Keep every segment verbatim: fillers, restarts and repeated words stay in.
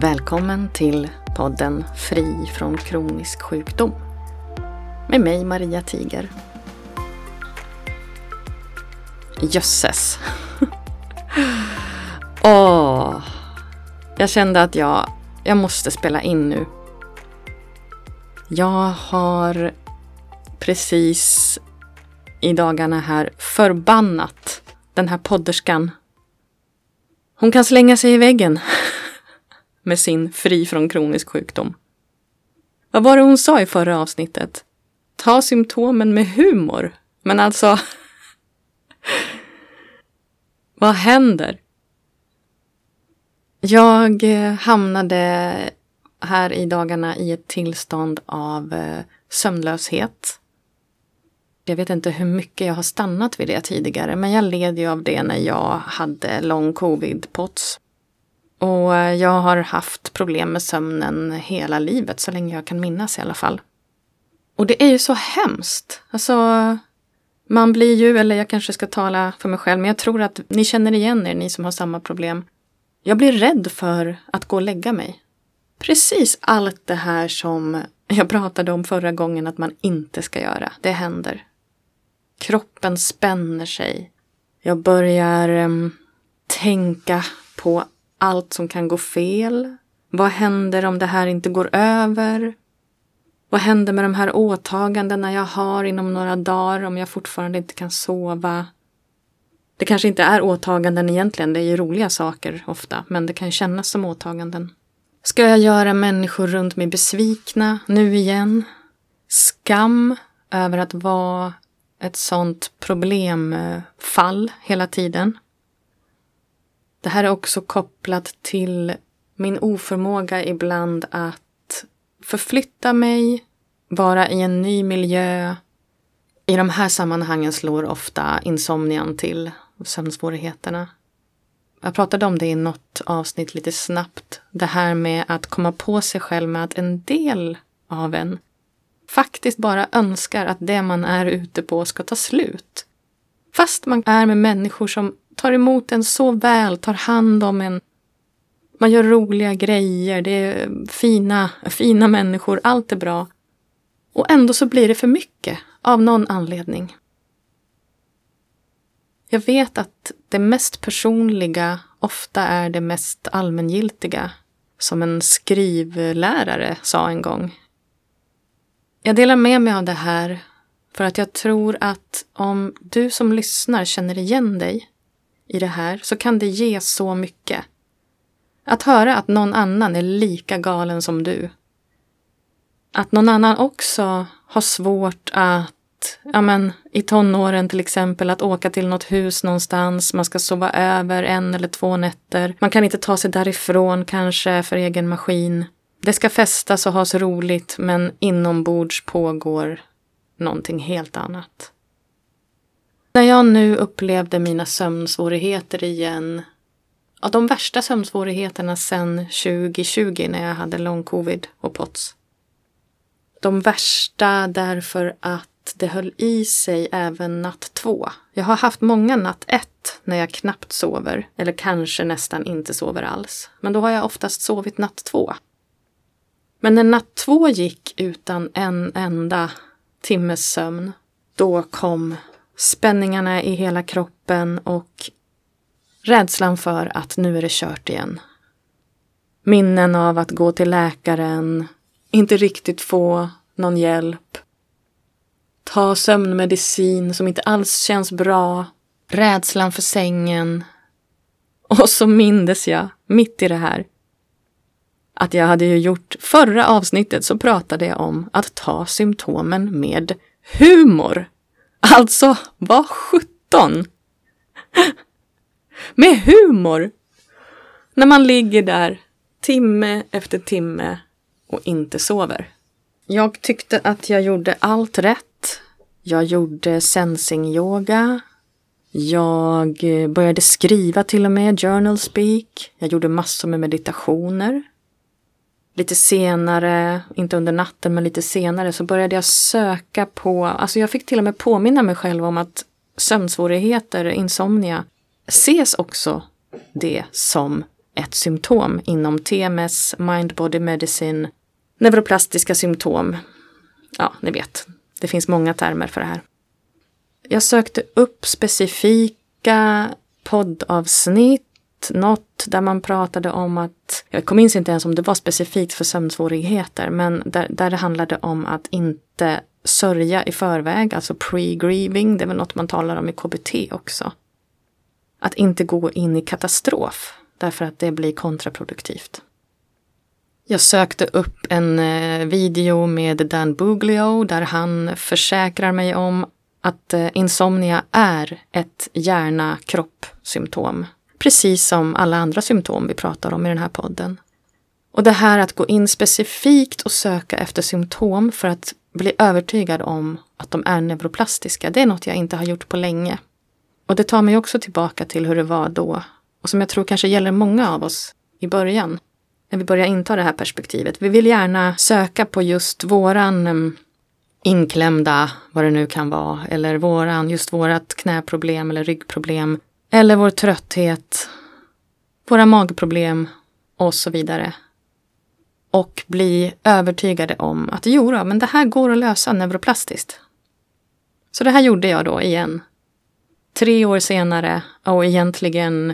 Välkommen till podden Fri från kronisk sjukdom. Med mig Maria Tiger. Jösses. Åh, jag kände att jag, jag måste spela in nu. Jag har precis i dagarna här förbannat den här podderskan. Hon kan slänga sig i väggen med sin fri från kronisk sjukdom. Vad var det hon sa i förra avsnittet? Ta symptomen med humor. Men alltså, vad händer? Jag hamnade här i dagarna i ett tillstånd av sömnlöshet. Jag vet inte hur mycket jag har stannat vid det tidigare, men jag led ju av det när jag hade lång covid-pots. Och jag har haft problem med sömnen hela livet, så länge jag kan minnas i alla fall. Och det är ju så hemskt. Alltså, man blir ju, eller jag kanske ska tala för mig själv, men jag tror att ni känner igen er, ni som har samma problem. Jag blir rädd för att gå och lägga mig. Precis allt det här som jag pratade om förra gången att man inte ska göra, det händer. Kroppen spänner sig. Jag börjar um, tänka på allt som kan gå fel. Vad händer om det här inte går över? Vad händer med de här åtagandena jag har inom några dagar om jag fortfarande inte kan sova? Det kanske inte är åtaganden egentligen, det är ju roliga saker ofta, men det kan kännas som åtaganden. Ska jag göra människor runt mig besvikna nu igen? Skam över att vara ett sånt problemfall hela tiden. Det här är också kopplat till min oförmåga ibland att förflytta mig, vara i en ny miljö. I de här sammanhangen slår ofta insomnian till, sömnsvårigheterna. Jag pratade om det i något avsnitt lite snabbt. Det här med att komma på sig själv med att en del av en faktiskt bara önskar att det man är ute på ska ta slut. Fast man är med människor som tar emot en så väl, tar hand om en. Man gör roliga grejer, det är fina, fina människor, allt är bra. Och ändå så blir det för mycket av någon anledning. Jag vet att det mest personliga ofta är det mest allmängiltiga, som en skrivlärare sa en gång. Jag delar med mig av det här för att jag tror att om du som lyssnar känner igen dig i det här så kan det ge så mycket. Att höra att någon annan är lika galen som du. Att någon annan också har svårt att, ja men, i tonåren till exempel, att åka till något hus någonstans. Man ska sova över en eller två nätter. Man kan inte ta sig därifrån kanske för egen maskin. Det ska festas och ha så roligt, men inombords pågår någonting helt annat. När jag nu upplevde mina sömnsvårigheter igen, av de värsta sömnsvårigheterna sedan tjugo tjugo när jag hade lång covid och P O T S. De värsta därför att det höll i sig även natt två. Jag har haft många natt ett när jag knappt sover, eller kanske nästan inte sover alls. Men då har jag oftast sovit natt två. Men när natt två gick utan en enda timmes sömn, då kom spänningarna i hela kroppen och rädslan för att nu är det kört igen. Minnen av att gå till läkaren, inte riktigt få någon hjälp. Ta sömnmedicin som inte alls känns bra. Rädslan för sängen. Och så mindes jag, mitt i det här, att jag hade ju gjort, förra avsnittet så pratade jag om att ta symptomen med humor. Alltså, vad sjutton! Med humor! När man ligger där timme efter timme och inte sover. Jag tyckte att jag gjorde allt rätt. Jag gjorde sensing-yoga. Jag började skriva till och med, journal speak. Jag gjorde massor med meditationer. Lite senare, inte under natten men lite senare, så började jag söka på, alltså jag fick till och med påminna mig själv om att sömnsvårigheter, insomnia, ses också det som ett symptom inom T M S, Mind Body Medicine, neuroplastiska symptom. Ja, ni vet. Det finns många termer för det här. Jag sökte upp specifika poddavsnitt. Något där man pratade om att, jag minns inte ens om det var specifikt för sömnsvårigheter, men där, där det handlade om att inte sörja i förväg, alltså pre-grieving, det är väl något man talar om i K B T också. Att inte gå in i katastrof, därför att det blir kontraproduktivt. Jag sökte upp en video med Dan Buglio där han försäkrar mig om att insomnia är ett hjärna-kropp-symptom. Precis som alla andra symptom vi pratar om i den här podden. Och det här att gå in specifikt och söka efter symptom för att bli övertygad om att de är neuroplastiska, det är något jag inte har gjort på länge. Och det tar mig också tillbaka till hur det var då. Och som jag tror kanske gäller många av oss i början. När vi börjar inta det här perspektivet. Vi vill gärna söka på just våran um, inklämda, vad det nu kan vara. Eller våran, just vårat knäproblem eller ryggproblem. Eller vår trötthet, våra magproblem och så vidare. Och bli övertygade om att jo då, men det här går att lösa neuroplastiskt. Så det här gjorde jag då igen. Tre år senare och egentligen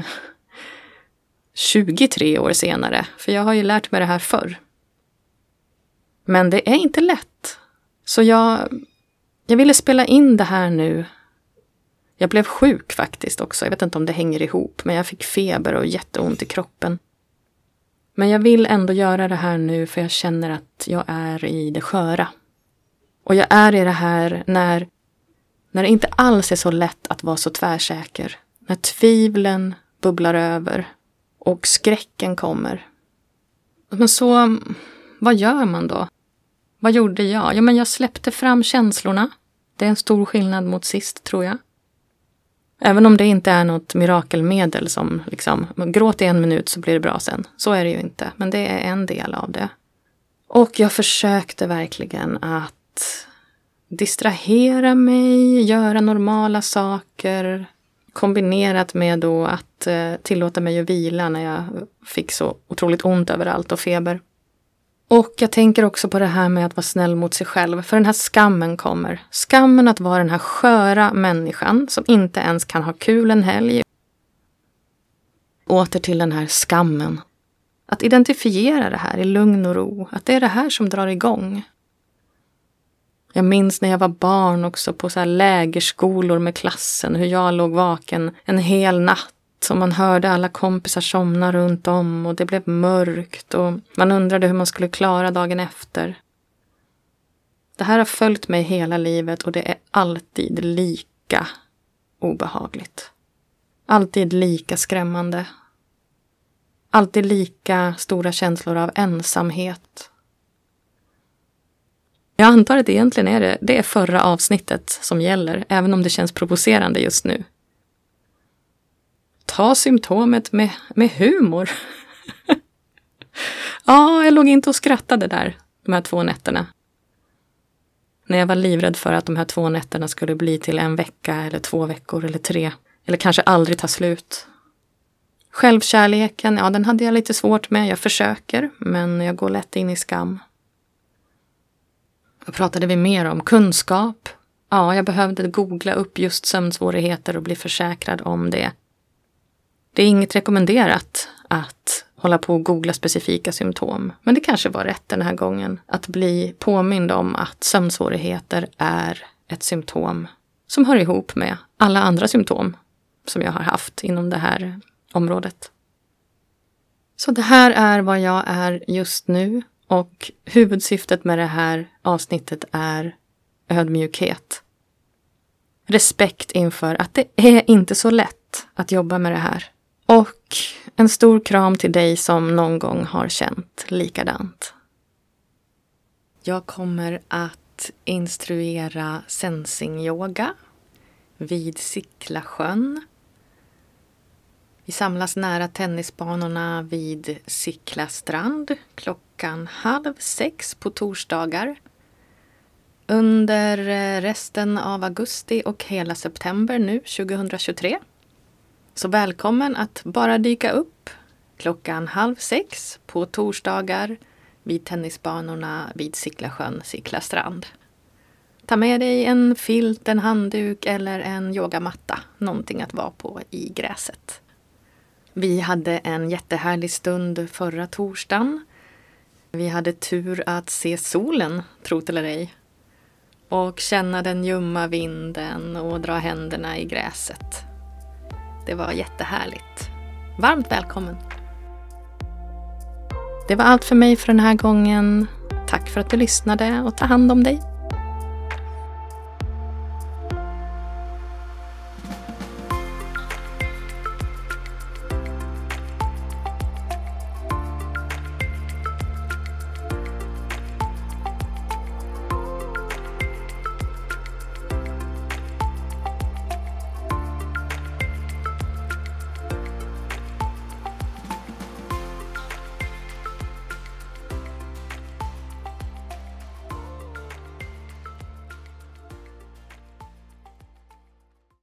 tjugotre år senare. För jag har ju lärt mig det här förr. Men det är inte lätt. Så jag, jag ville spela in det här nu. Jag blev sjuk faktiskt också. Jag vet inte om det hänger ihop. Men jag fick feber och jätteont i kroppen. Men jag vill ändå göra det här nu. För jag känner att jag är i det sköra. Och jag är i det här när, när det inte alls är så lätt att vara så tvärsäker. När tvivlen bubblar över. Och skräcken kommer. Men så, vad gör man då? Vad gjorde jag? Ja, men jag släppte fram känslorna. Det är en stor skillnad mot sist, tror jag. Även om det inte är något mirakelmedel som liksom, gråt i en minut så blir det bra sen. Så är det ju inte, men det är en del av det. Och jag försökte verkligen att distrahera mig, göra normala saker. Kombinerat med då att eh, tillåta mig att vila när jag fick så otroligt ont överallt och feber. Och jag tänker också på det här med att vara snäll mot sig själv. För den här skammen kommer. Skammen att vara den här sköra människan som inte ens kan ha kul en helg. Åter till den här skammen. Att identifiera det här i lugn och ro. Att det är det här som drar igång. Jag minns när jag var barn också på så här lägerskolor med klassen. Hur jag låg vaken en hel natt. Och man hörde alla kompisar somna runt om. Och det blev mörkt. Och man undrade hur man skulle klara dagen efter. Det här har följt mig hela livet. Och det är alltid lika obehagligt. Alltid lika skrämmande. Alltid lika stora känslor av ensamhet. Jag antar att egentligen är det, det är förra avsnittet som gäller, även om det känns provocerande just nu. Ta symptomet med, med humor. Ja, jag låg inte och skrattade där, de här två nätterna. När jag var livrädd för att de här två nätterna skulle bli till en vecka eller två veckor eller tre. Eller kanske aldrig ta slut. Självkärleken, ja den hade jag lite svårt med. Jag försöker, men jag går lätt in i skam. Vad pratade vi mer om? Kunskap. Ja, jag behövde googla upp just sömnsvårigheter och bli försäkrad om det. Det är inget rekommenderat att hålla på och googla specifika symptom. Men det kanske var rätt den här gången. Att bli påmind om att sömnsvårigheter är ett symptom som hör ihop med alla andra symptom som jag har haft inom det här området. Så det här är vad jag är just nu. Och huvudsyftet med det här avsnittet är ödmjukhet. Respekt inför att det är inte så lätt att jobba med det här. Och en stor kram till dig som någon gång har känt likadant. Jag kommer att instruera sensing-yoga vid Sicklasjön. Vi samlas nära tennisbanorna vid Sickla strand klockan halv sex på torsdagar. Under resten av augusti och hela september nu tjugohundratjugotre. Så välkommen att bara dyka upp. klockan halv sex på torsdagar vid tennisbanorna vid Sicklasjön, Sickla-strand. Ta med dig en filt, en handduk eller en yogamatta, någonting att vara på i gräset. Vi hade en jättehärlig stund förra torsdagen. Vi hade tur att se solen, tro det eller ej. Och känna den ljumma vinden och dra händerna i gräset. Det var jättehärligt. Varmt välkommen! Det var allt för mig för den här gången. Tack för att du lyssnade och ta hand om dig.